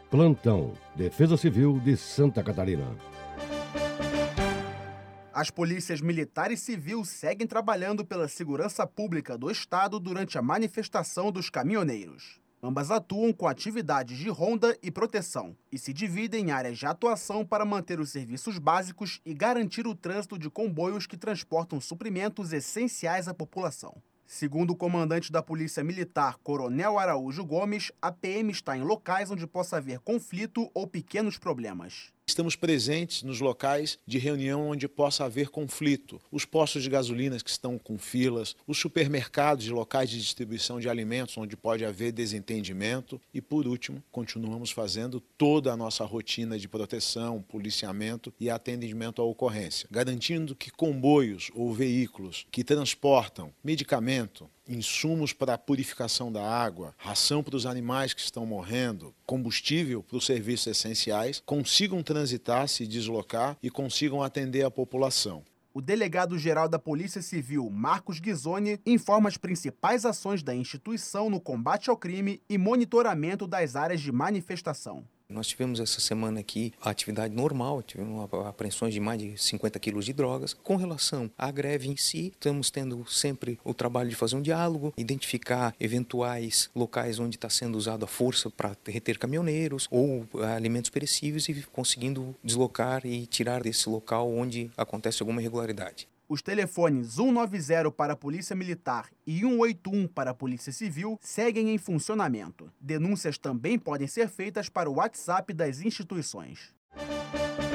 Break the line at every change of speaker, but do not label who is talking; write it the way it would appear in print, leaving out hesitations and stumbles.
Plantão Defesa Civil de Santa Catarina.
As polícias militar e civil seguem trabalhando pela segurança pública do Estado durante a manifestação dos caminhoneiros. Ambas atuam com atividades de ronda e proteção e se dividem em áreas de atuação para manter os serviços básicos e garantir o trânsito de comboios que transportam suprimentos essenciais à população. Segundo o comandante da Polícia Militar, Coronel Araújo Gomes, a PM está em locais onde possa haver conflito ou pequenos problemas.
Estamos presentes nos locais de reunião onde possa haver conflito. Os postos de gasolina que estão com filas, os supermercados e locais de distribuição de alimentos onde pode haver desentendimento. E, por último, continuamos fazendo toda a nossa rotina de proteção, policiamento e atendimento à ocorrência, garantindo que comboios ou veículos que transportam medicamento, insumos para a purificação da água, ração para os animais que estão morrendo, combustível para os serviços essenciais, consigam transitar, se deslocar e consigam atender a população.
O delegado-geral da Polícia Civil, Marcos Ghisoni, informa as principais ações da instituição no combate ao crime e monitoramento das áreas de manifestação.
Nós tivemos essa semana aqui a atividade normal, tivemos apreensões de mais de 50 quilos de drogas. Com relação à greve em si, estamos tendo sempre o trabalho de fazer um diálogo, identificar eventuais locais onde está sendo usada a força para reter caminhoneiros ou alimentos perecíveis e conseguindo deslocar e tirar desse local onde acontece alguma irregularidade.
Os telefones 190 para a Polícia Militar e 181 para a Polícia Civil seguem em funcionamento. Denúncias também podem ser feitas para o WhatsApp das instituições.